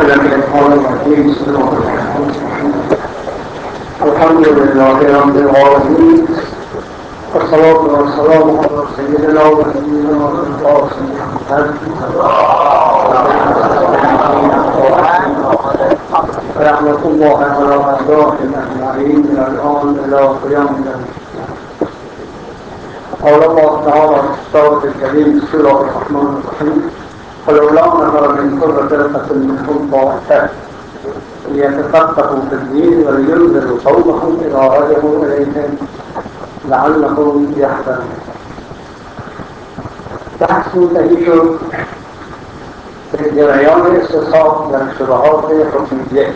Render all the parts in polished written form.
من الشيطان الرجيم. بسم الله الرحمن الرحيم. الحمد لله رب العالمين، والصلاة والسلام على سيدنا ونبينا القاسم محمد رحمة الله على أعدائهم أجمعين من الآن إلى قيام القيامة. قال الله تعالى في الكتاب الكريم بسم الله الرحمن الرحيم: فلولا نفر من كل فرقة منهم طائفة ليتفقهوا في الدين ولينذروا قومهم إذا رجعوا إليهم لعلهم يحذرون. بحث منتهی شد به جریان استصحاب در شبهات حکمیه.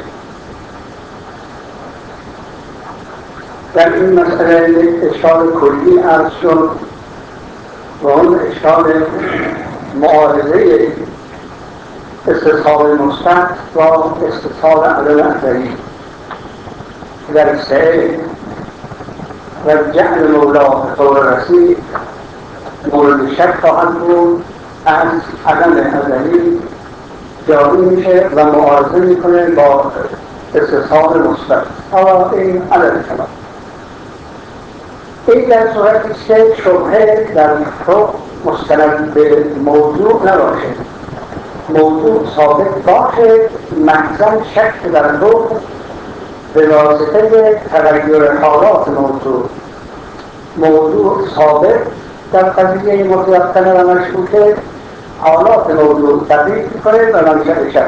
در این مسئله یک اشکال کلی عرض شد و اون اشکال معارضه استصحاب مثبت و استصحاب عدم اثری در سعی و جعل مولا طور رسید مورد شک خواهد بود از عدم اثری جاری میشه و معارضه میکنه با استصحاب مثبت. حالا این عدم کلام این در صورتی که شبهه در حکم مستند به موضوع نباشه، موضوع ثابت باشه، محضاً شک در حکم به واسطه تغییر حالات موضوع ثابت در قضیه متیقنه و مشکوکه، حالات موضوع تغییر میکنه و منشأ شک.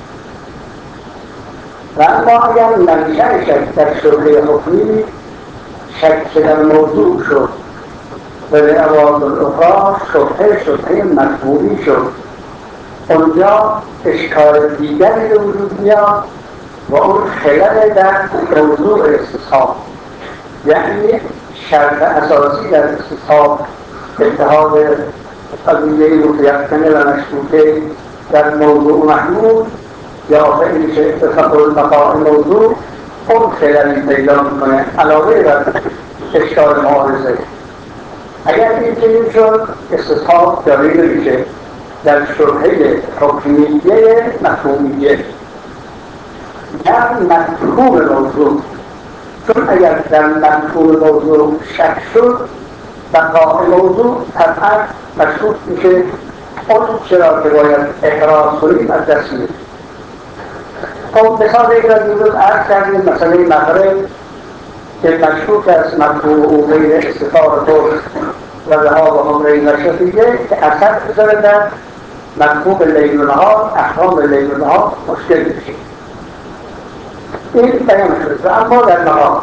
و اما اگر منشأ شک در شبهه حکمی شک در موضوع شد و به عوارض الاخری شبهه مفهومی شد، اونجا اشکال دیگری به وجود میاد و اون خلل در موضوع استصحاب، یعنی شرط اساسی در استصحاب اتحاد قضیه متیقنه و مشکوکه در موضوع محمول یا فعلی که اتفاق البقاء موضوع، اون خللی پیدا میکنه علاوه بر اشکال معارضه. اگر این چنین شد استصحاب جاری نمیشه در شبهه حکمیه مفهومیه یا مفهوم موضوع، چون اگر در مفهوم موضوع شک شد بقاء موضوع طبعا مشکوک میشه، اون چرا که باید احراز کنیم از دست میره. خب مثال یک را دیروز عرض کردیم مسئله مغرب که مشکوک است مفهوم او بین استفار طور و ذهاب عمره نشفیه که اثر بذاره در مفهوم لیل و نهار، احکام لیل و نهار مشکل میشه. این بیان شد. و اما در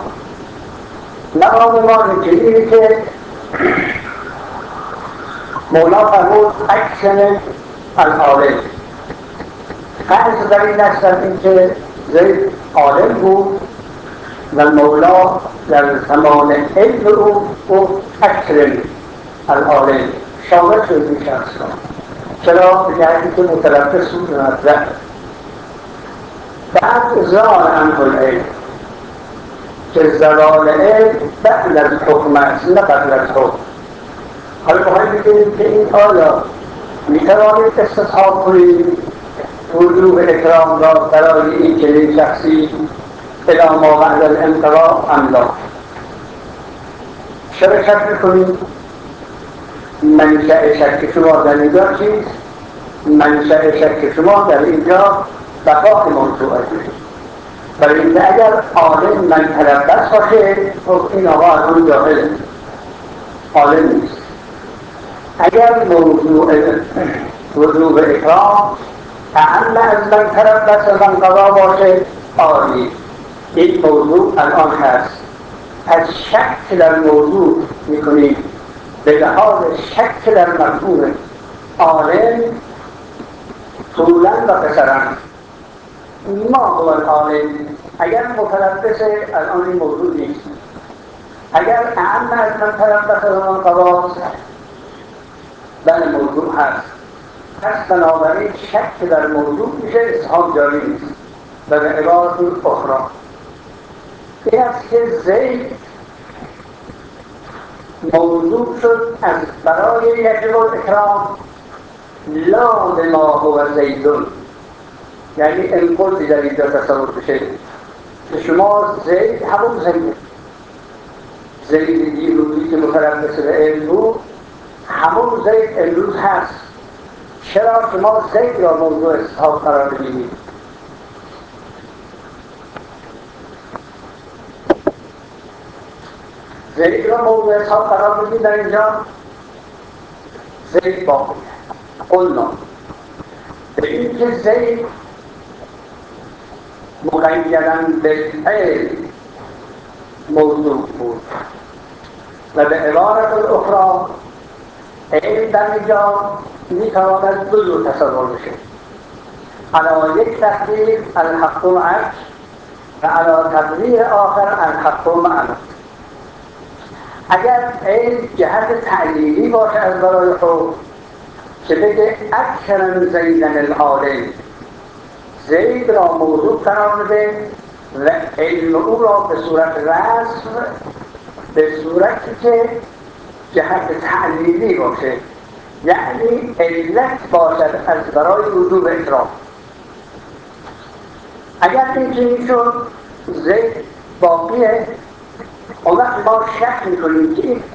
مقام ما اینجوریه که مولا فرمود اکسن العالم. فرض در این است در این که زید عالم بود و مولا در زمان علم او اکسن العالم شامل شد این شخص. چرا؟ به جهتی که متلبس بود و مطلع. بعد زال عنه العلم که زلال علم بعد از حکم است نه قبل از حکم. حالا باید بگیریم که این آیا میتوانید استصحاب کنید وجوب اکرام را برای این چنین شخصی الی ما بعد الانقضاء ام لا؟ چرا شک میکنید؟ منشأ شک شما در اینجا چیست؟ منشأ شک شما در اینجا بقاء موضوع است. برای اینکه اگر عالم من تلبس باشه خب این آقا از اون جاهل عالم نیست. اگر موضوع وجوب اکرام اعم از من تلبس و من قضا باشه عالی، این موضوع الان هست. از شک در موضوع میکنید به لحاظ شک در مفهوم عالم طولا و قصرا ما هو العالم. اگر متلبس الان این موضوع نیست، اگر اعم از من تلبس و من قضاست بله موضوع هست. پس بنابراین شک در موضوع میشه اسحاب جاری نیست. و به عبارت اخرى این است که زید موضوع شد از برای یجب الاکرام لا بما هو زیدون، یعنی امپولسی در اینجا تصور بشه که شما زید همون زید دیروزی که متربص به امروز همون زید امروز هست. چرا شما زید را موضوع اسحاق قرار بدید؟ زید را موضوع اسحاق قرار بدید در اینجا زید باقی قلنا به این که زید مقیدن به علم موضوع بود و به عبارت الاخرى علم در اینجا میتواند دو جور تصور بشه، علی یک تقدیر الحق معک و علی تقدیر آخر الحق معنا. اگر علم جهت تعلیلی باشه از برای خود که بگه اکرم زیدن العالم، زید را موضوع قرار بده و علم او را به صورت رسم، به صورتی که جهت تعلیلی باشه، یعنی علت باشد از برای وجوب اکرام. اگر این شد زید باقیه، اون وقت ما شک میکنیم که این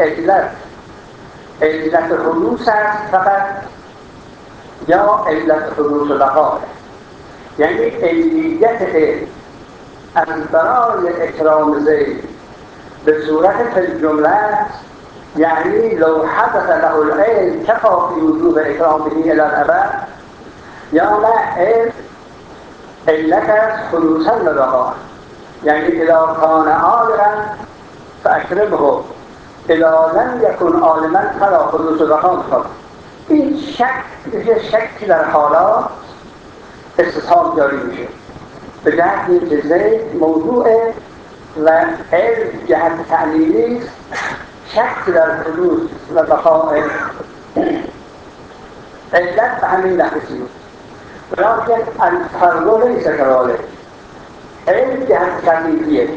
علت حدوث است فقط یا علت حدوث بقا، یعنی علیت از برای اکرام زید به صورت الجمله است، یعنی لو حدث له العلم کفا فی وجوب اکرامه الی الابد، یا نه علت از حدوثا لبقا، یعنی اذا کان عالما فاکرمه اذا لم یکن عالما فلا حدوث بقا میخواد. این شک در حالات استثاب جاری میشه به جهت اینکه زید موضوع و علم جهت تعلیلی است، شک در حدوث و بقاء علت به همین نحوی ولكن الفرق لیس كذلك. علم جهت تعلیلیه،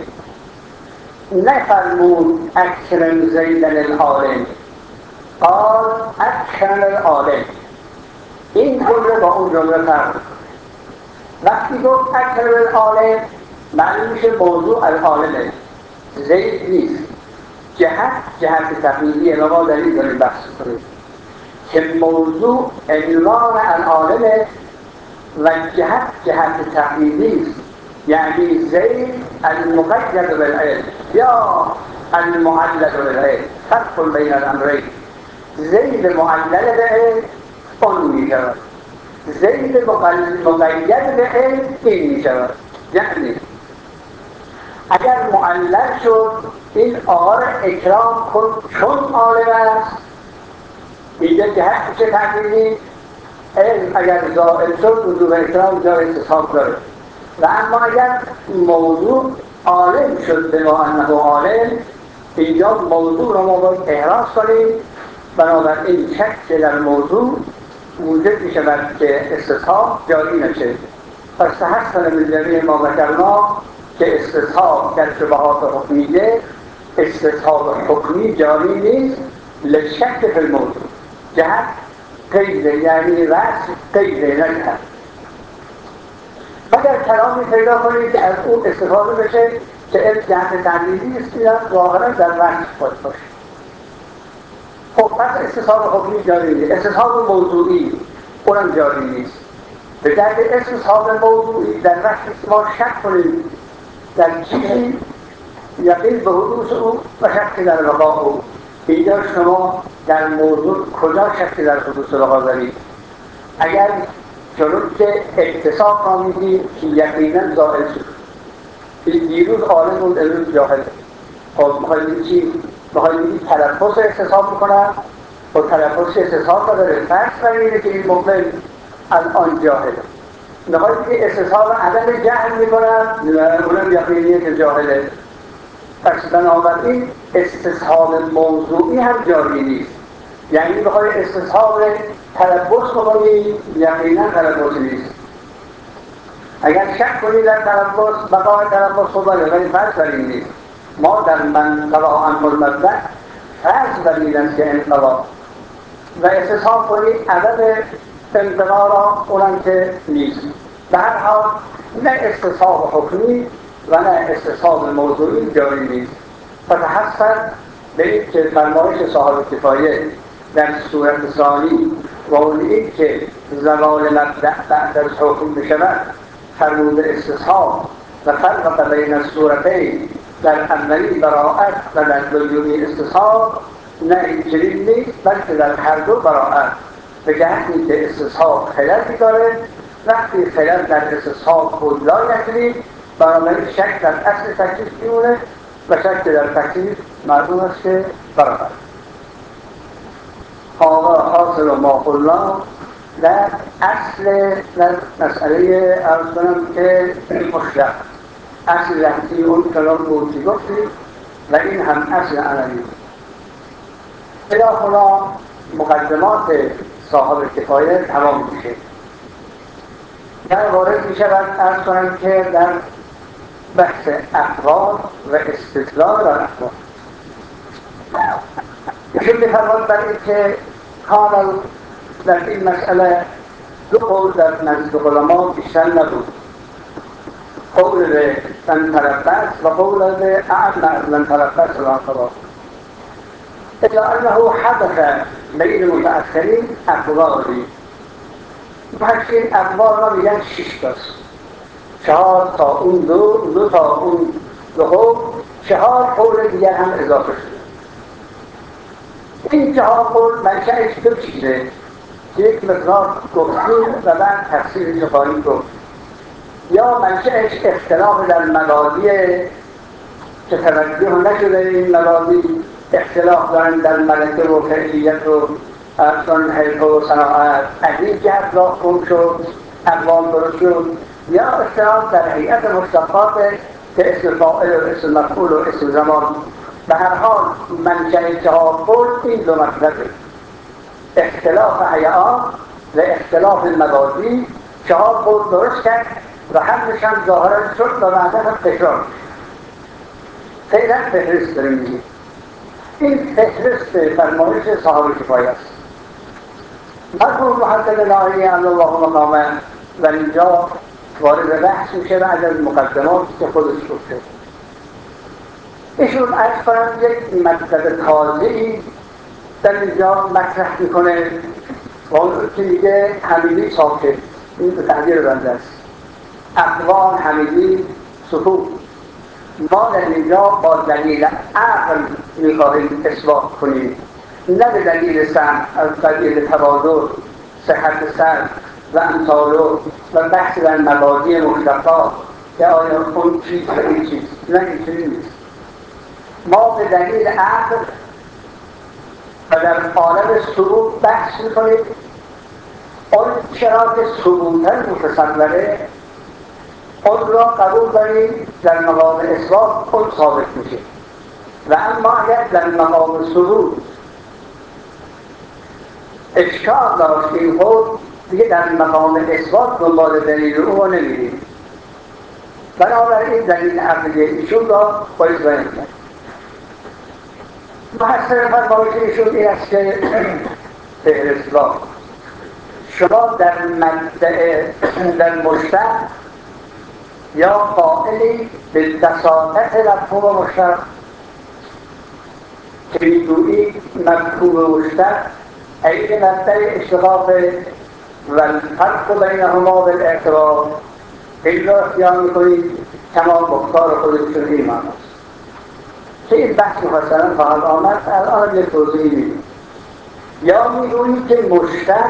نفرمود اکرم زیدن العالم، قال اکرم العالم. این جمله با اون جمله فرق. وقتی گفت اکرم العالم معنی میشه موضوع العالمه، زید نیست. جهت تقلیدیه و ما در این داریم بحث کنیم که موضوع عنوان العالمه و جهت تقلیدی است، یعنی زید المقید بالعلم یا المعلل بالعلم، فرق بین الامرین. زید معلل به علم اون میشود، زید مقید به علم این میشود. یعنی اگر معلل شد این آقا را اکرام کن چون عالم است، اینجا جهت چه تقلیدی؟ علم اگر زائل شد وجوب اکرام جای استصحاب داره. و اما اگر موضوع عالم شد به ما انه عالم، اینجا موضوع را ما باید احراز کنیم، بنابراین شک در موضوع موجب می شود که استصحاب جاری نشه. پس تحسن من جمیع ما ذکرنا که استصحاب در شبهات حکمیه، استصحاب حکمی جاری نیست لشک فی الموضوع، جهت قیده، یعنی رسم قیده نجهت. مگر کلامی پیدا کنید که از اون استفاده بشه که علم جهت تعلیلی است یا ظاهرا در رسم خود باشه. خب پس استصحاب حکمی جاری نیست. استصحاب موضوعی اونم جاری نیست. به جهت استصحاب موضوعی در رسم ما شک کنیم در چیزی یقین به حدوث او و شک در بقا او. اینجا شما در موضوع کجا شک در حدوث بقا دارید؟ اگر چون که اکتساب را میدید که یقینا ظاهر شد، این دیروز عالم بود امروز جاهل. خب میخواید چی؟ میخواید تلفظ اکتساب میکنن و تلفظ اکتساب را داره فرض برمیده که این مؤمن الان جاهل. میخواید که استصحاب عدم جهل میکنن اونم یقینیه که جاهله. پس بنابراین استصحاب موضوعی هم جاری نیست. یعنی میخواید استصحاب تلبس کنید، یقینا تلبس نیست. اگر شک کنید در تلبس، بقای تلبس خوبه، ولی فرض برید نیست. ما در منطقه انفرمزده فرض برید است که انطقه و استصحاب کنید عدد انطقه را اونم که نیست. به هر حال نه استصحاب حکمی و نه استصحاب موضوعی جاری نیست. فتحصل به این که فرمایش صاحب کفایه در صورت ثانی و اون این که زوال مبدأ بعد از حکم بشود فرمود استصحاب و فرق بین الصورتین در اولی براءت و در دومی استصحاب نه اینچنین نیست، بلکه در هر دو براءت، به جهتی که استصحاب خللی داره. وقتی خلل در استصحاب خود لا یجری، بنابراین شک در اصل تکلیف میمونه و شک در تکلیف معلوم است که برابر. حالا حاصل و ما قلنا در اصل در مسئله عرض کنم که مشرق اصل رفتی اون کلام بود که گفتیم و این هم اصل عملی. الا مقدمات صاحب کفایه تمام میشه. در وارد می شود عرض کنم که در بحث اقوال و استدلال بر اقوال ایشون می‌فرماید بر این که کانال در این مسئله دو قول در نزد علما بیشتر نبود، قول به من تربص و قول به اعم از من تربص و انقضا، الا انه حدث بین متأخرین اقوالی. محققین اقوال را میگن 6 تاست، 4 تا اون دو تا اون دو، 4 قول دیگر هم اضافه شده. این 4 قول منشأش دو چیزه، یک مقدار گفتیم و بعد تفسیرش خواهیم گفت. یا منشأش اختلاف در مبادیه که توجه نشده این مبادی اختلاف دارن در ملکه و فعلیت و ارسان حیث و صناعت، از این جهت راه گم شد، اقوام درست شد. یا اختلاف در هیئت مشتقات که اسم فاعل و اسم مفعول و اسم زمان. به هر حال منشأ 4 قول این دو مطلبه، اختلاف هیئات و اختلاف مبادی. 4 قول درست کرد و حلش هم ظاهرا شد و بعدا هم تکرار شد. فعلا فهرست داریم میگیم. این فهرست فرمایش صاحب کفایه است. مرحوم محقق نائی علی الله مقامه و اینجا وارد بحث میشه بعد از مقدماتی که خودش گفته. ایشون عرض کنم یک مطلب تازه‌ای در اینجا مطرح میکنه و اون که میگه حمیدی ساکت. این به تعبیر بنده است. اقوال حمیدی سکوت. ما در اینجا با دلیل عقل میخواهیم اثبات کنیم، نه به دلیل سمع، از دلیل تواضع، صحت سر و امثالو و بحث در مبادی مشتقات که آیا اون چیز و این چیز، نه این چیز نیست. ما به دلیل عقل و در عالم ثبوت بحث میکنیم. اون چرا که ثبوتاً متصوره اون را قبول داریم، در مقام اثبات اون ثابت میشه. و اما اگر در مقام ثبوت اشکال داشتیم خود دیگه در مقام اثبات دنبال دلیل او نمیریم. بنابراین دلیل عقلی ایشون را باید بیان کرد. محصر فرمایش ایشون این است که فهرستگاه شما در مبدأ در مشتق یا قائلی به بساطت مفهوم مشتق که میگویید مفهوم مشتق عین مبدأ اشتقاق و الفرق بینهما بالاعتبار، این را اختیار میکنید کما مختار خودشون این معناست که این بحث مفصلا خواهد آمد. الان یک توضیحی میدیم. یا میگویید که مشتق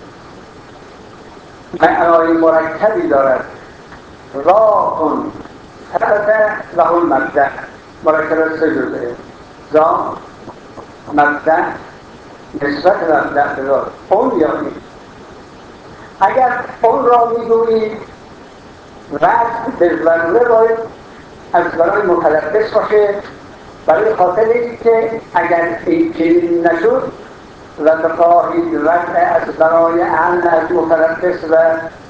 معنای مرکبی دارد، راه ثبت له المبدأ، مرکب 3 جزئه، ذات، مبدأ، نسبت مبدأ به ذات. اون یا این اگر اون را میگویید وضع به ضروره باید از برای متلبس باشه، برای خاطر این که اگر این چنین نشد و بخواهید وضع از برای امن از متلبس و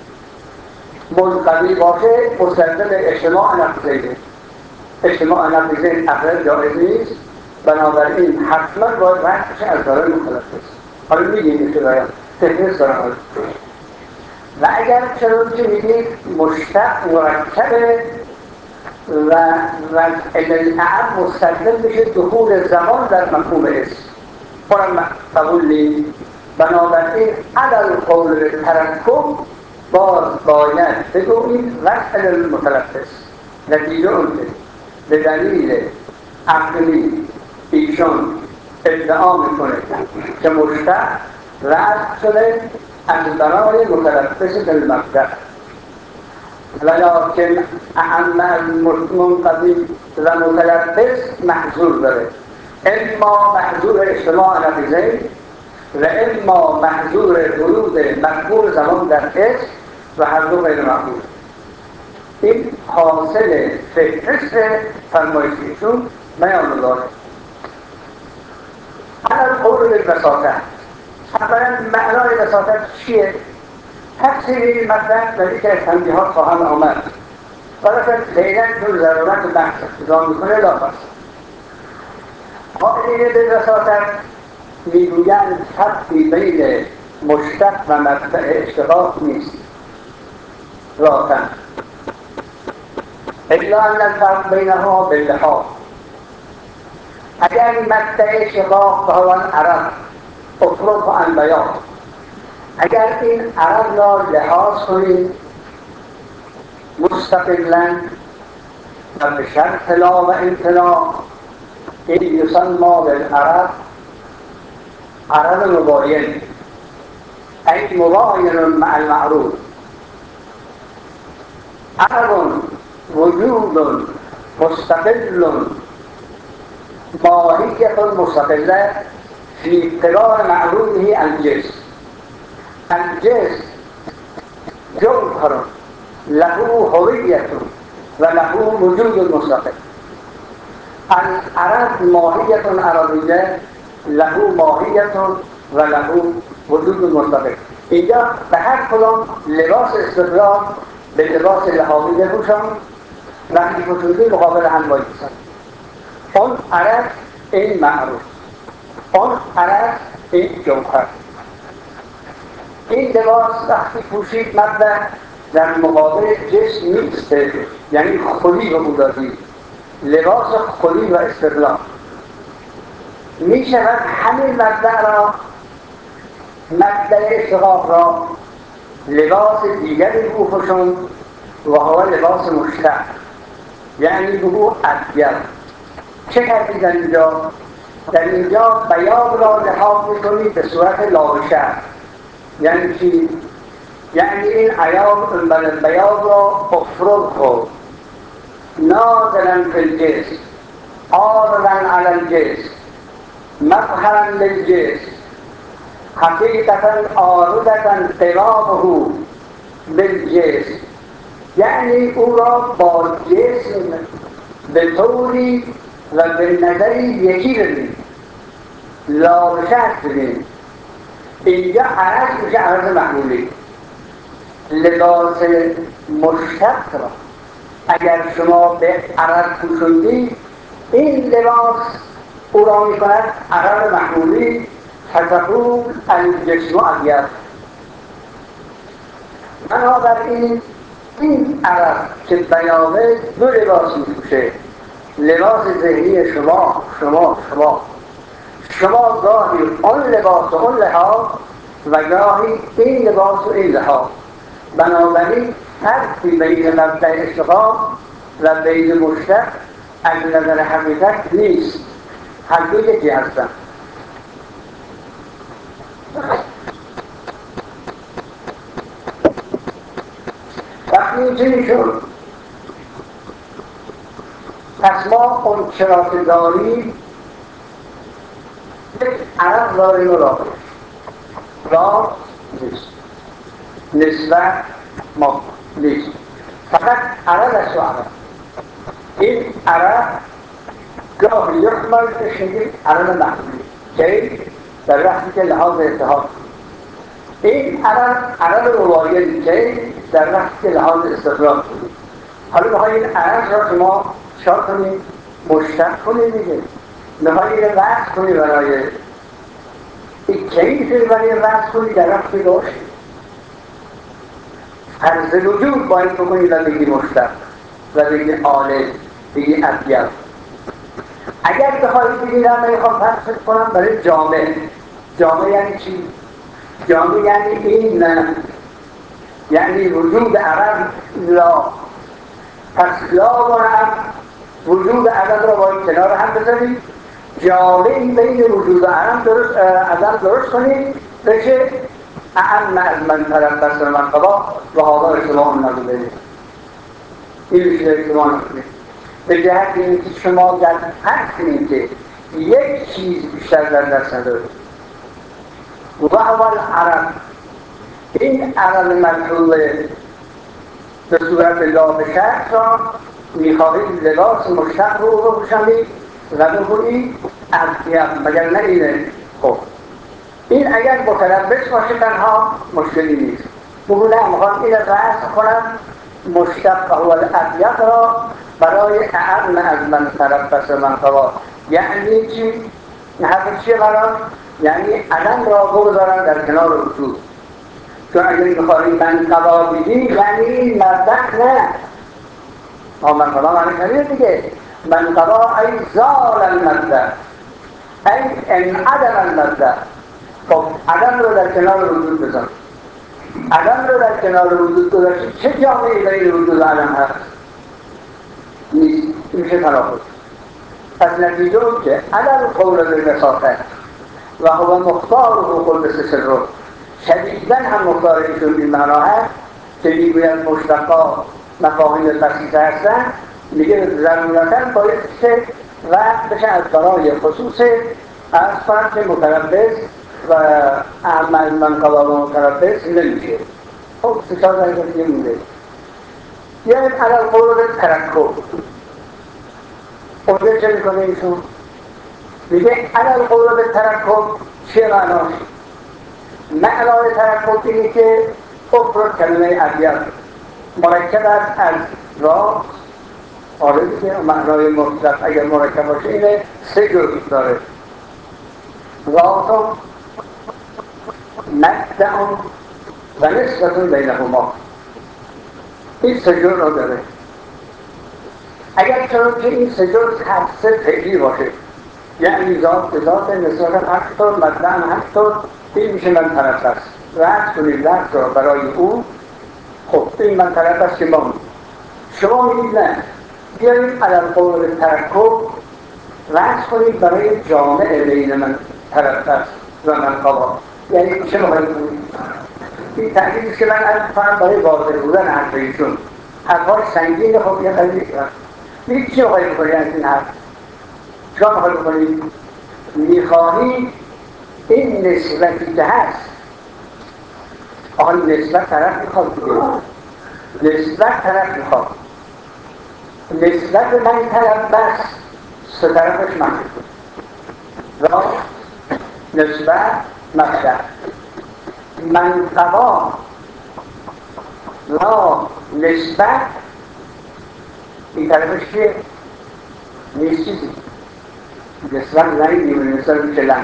منقضی باشه مستلزم اجتماع نقضیه. اجتماع نقضیه اقل جایز نیست، بنابراین حتما باید وضعش از برای متلبس. حالا میگیم که باید تکنیس دارم. و اگر چنون که میگید مشتق مرکبه و الاعم مستدل بشه دخول زمان در مفهوم اسم اونم قبول نیست. بنابراین عدل قول به ترکب باز باید بگویید رفع المتلبس. نتیجه اون به دلیل عقلی ایشون ادعا میکنه که مشتق رفع شده از برای متلبس بالمبدأ، ولیکن اعم المنقضی و متلبس محظور داره، اما محظور اجتماع نفیزه و اما محظور ورود مقبول زمان در اسم و هر دو غیر مقبول. این حاصل فهرست فرمایشیشون بیان داره. انا قول بالبساطه. اولا معنای بساطت چیه؟ تفسیر این مطلب در یکی از تنبیهات خواهم آمد، ولیکن فعلا چون ضرورت بحث اقتضا میکنه لا بأس. قائلین بالبساطت میگویند فرقی بین مشتق و مبدأ اشتقاق نیست ذاتاً، الا ان الفرق بینهما باللحاظ. اگر مبدأ اشتقاق به همان عرب افرق عن بیان، اگر این عرب را لحاظ کنید مستقلاً و به شرط لا و امتناع، این یسمى بالعرب عرب مباین، ای مباین مع المعروف. عرب وجود مستقل ماهیت مستقله فی قرار معروفه الجسم. الجسم جوهر له هویت و له وجود مستقل. العرب ماهیت عربیه له ماهیت و له وجود مستقل. اینجا به هر کدام لباس استقلال به لباس لحاظی بپوشان وقتی پوشیدی مقابل هم بایستن. اون عرب این معروف، اون عرب این جوهر. این لباس وقتی پوشید مبدأ در مقابل جسم نیسته، یعنی خلی رو بودادی، لباس خلی و استقلال. می شود همین مبدأ را، مبدأ اشتقاق را لباس دیگری بپوشون و هو لباس مشتق، یعنی بگو ابیر. چه کردی در اینجا؟ در اینجا بیاض را لحاظ میکنی به صورت لاوشه. یعنی چی؟ یعنی این بیاض را افرقه ناظرا فی الجسم عارضا علی الجسم مظهرا للجسم حقیقتا عارضة قرابه بالجسم، یعنی او را با جسم به طوری و به نظری یکی ببینید، لاوشت ببینید. اینجا عرض میشه عرض محمولی. لباس مشتق را اگر شما به عرض پوشوندید، این لباس او را میکند عرض محمولی. فتقول الجسم ابیض. بنابراین این عرب که بیاضه دو لباس میپوشه، لباس ذهنی شما گاهی اون لباس و اون لحاظ و گاهی این لباس و این لحاظ. بنابراین فرقی بین مبدأ اشتقاق و بین مشتق از نظر حقیقت نیست، هر دو یکی هستند. وقتی اینجوری شد پس ما اون شراط داری یک عرب داریم و را نیست، نسبت ما نیست، فقط عرب است و عرب. این عرب گاهی یحمل بشنگیم عرب محمولی که در وقتی که لحاظ اتحاد، این عرب مباین که در وقتی که لحاظ استقلال کنیم. حالا بخواه این عرب را شما چار کنیم مشتق کنیم دیگه، بخواه این رفت کنی برای این که میتونی برای رفت کنی در وقتی داشت عرض وجود باید بکنی و بگی مشتق و بگی آله، بگی ابیض. اگر بخواهید بگید من میخوام فرض کنم برای جامعه. جامعه یعنی چی؟ جامعه یعنی این، یعنی وجود عدم لا. پس لا و هم وجود عدم را باید کنار هم بذارید، جامعه بین وجود عدم درست کنید بشه اعم از من تربص من قضا و حالا اجتماع نبوده. این میشه اجتماع نبوده به جهت اینکه شما در فرض کنید که یک چیز بیشتر در دست ندارید و اول عرب، این عرب مطلوب به صورت لا شرط را میخواهید لباس مشتق رو بپوشانید و بگویید ابیض، مگر نه اینه؟ خب این اگر متلبس باشه تنها مشکلی نیست. بگو نه میخوام این رأس کنم مشتق اول ابیض را برای اعم از من تربص من قضا. یعنی چی؟ این حرف چیه برای؟ یعنی عدم را بگذارن در کنار وجود. چون اگر میخواهید من قضا بگید یعنی این مردق نه. من قضا معنی کنید دیگه. من قضا ای زال المردق، ای انعدم المردق. خب عدم رو در کنار وجود بذار. عدم رو در کنار وجود گذاشت چه جامعه بین وجود و عدم هست؟ نیست. میشه تناقض. پس نتیجه اون که عدم قول بالوساطه و هو مختار و قل سر رو شدیداً هم مختار ایشون این معنا هست که میگوید مشتقا مفاهیم بسیطه هستن، میگه ضرورتاً باید که و بشه از برای خصوص از فرق متلبس و اعمال من قضا و متلبس نمیشه. خب سچار در دیگه مونده. یعنی علال قول ترکب اونجا چه میکنه ایشون؟ میگه علال قول ترکب چه معناش؟ معنای ترکب اینه که افراد کلمه ابیض مرکب است از را، آره دیگه معنای مطلق اگر مرکب باشه اینه سه جزء داره: ذات، مبدأ و نسبت بینهما. این سه جزء را داره. اگر چون که این سه جزء هر سه فعلی باشه، یعنی ذات به ذات، نسبت هست و مبدأ هست و این میشه من طرف است. رد کنید لفظ را برای او. خب این من طرف است که ما شما میگید نه، بیایید علال قول ترکب رد کنید برای جامعه بین من طرف است و من قضا. یعنی چه مخواهید کنید؟ این تحلیلیست که من از کنم برای واضح بودن حرف ایشون. حرفای سنگین خب یه خیلی کنم. میگه چی مخواهید بکنید از این حرف؟ چرا مخواهید بکنید؟ میخواهید این نسبتی که هست، آقا نسبت طرف میخواد دیگه، نسبت طرف میخواد، نسبت من طرف بس سه طرفش محض را نسبت مبدأ من قضا را نسبت این طرفش که نیست چیزی نسبت نمیدیم، نسبت میشه لن.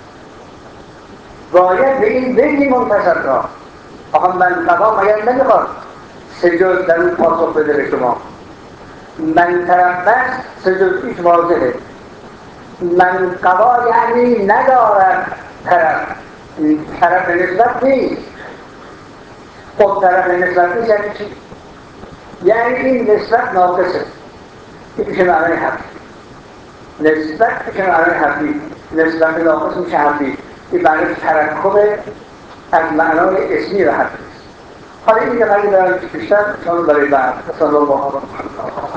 باید به این بگی منتصر را آقا من قضا مگر نمیخواد سه جز در اون پاسخ بده به شما. من طرف بس سه جزیش واضحه. من قضا یعنی ندارد طرف نسبت نیست. خب طرف نسبت نیست یعنی چی؟ یعنی این نسبت ناقصه. این میشه معنی حرفی. نسبت میشه معنی حرفی، نسبت ناقص میشه حرفی. این معنی ترکب از معنای اسمی و حرفی است. حالا این یه معنی دارم که بیشتر چون برای بعد صلی الله علیه و